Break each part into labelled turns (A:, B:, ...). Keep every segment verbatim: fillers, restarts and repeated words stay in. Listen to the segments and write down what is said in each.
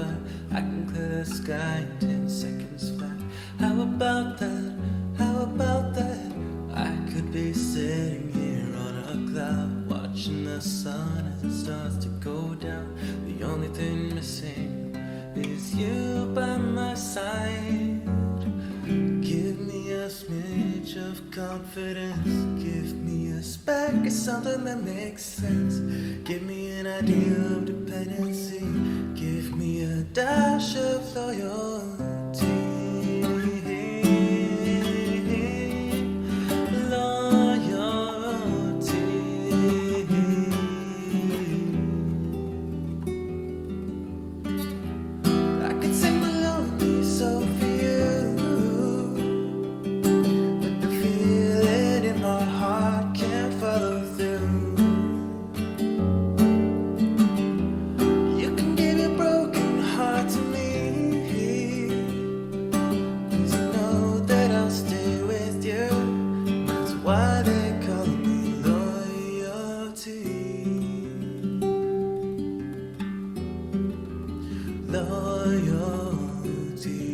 A: goodbye. I can clear the sky in ten seconds flat. How about that? How about that? I could be sitting here on a cloud, watching the sun as it starts to go down. The only thing missing is you by my side. Give me a smidge of confidence. Give me a speck of something that makes sense. Give me an idea of dependency. Give me a dash of loyalty. Why they call me loyalty, loyalty.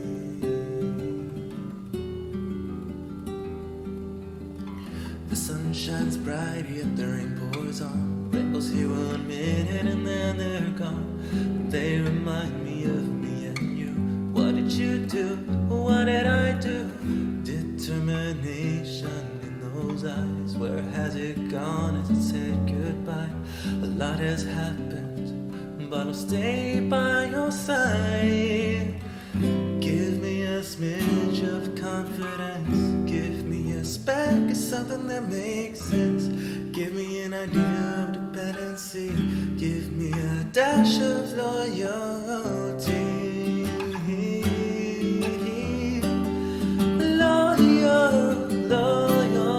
A: The sun shines bright, yet the rain pours on. Rainbows here one minute and then they're gone. They remind me of me and you. What did you do? What did I do? Determination. Those eyes, where has it gone as it said goodbye? A lot has happened, but I'll stay by your side. Give me a smidge of confidence. Give me a speck of something that makes sense. Give me an idea of dependency. Give me a dash of loyalty. Loyal, loyal.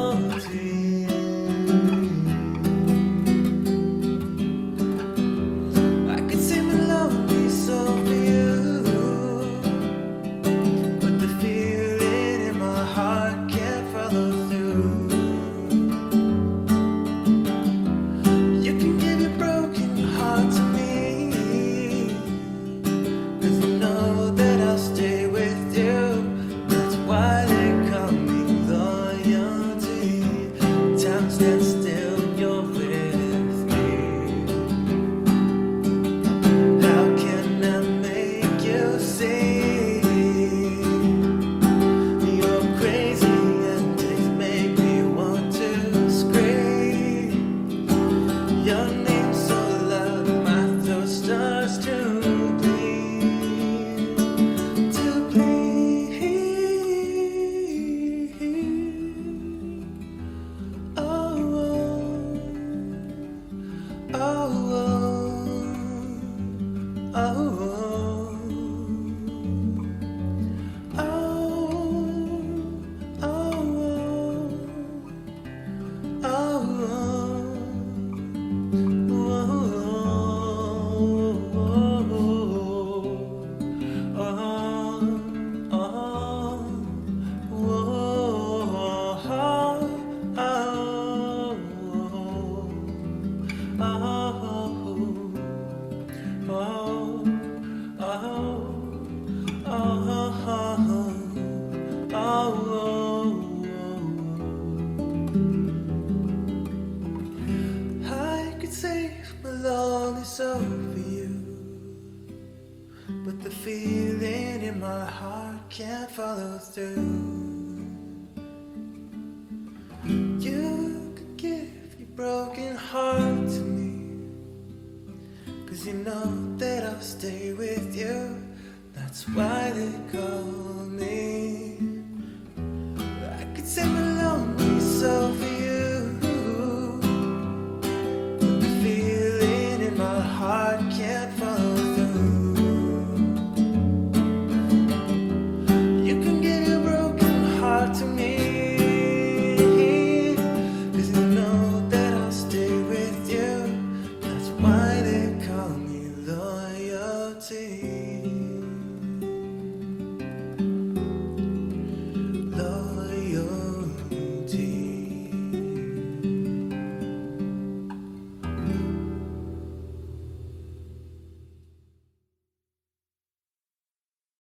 A: So for you, but the feeling in my heart can't follow through. You could give your broken heart to me, 'cause you know that I'll stay with you. That's why they call me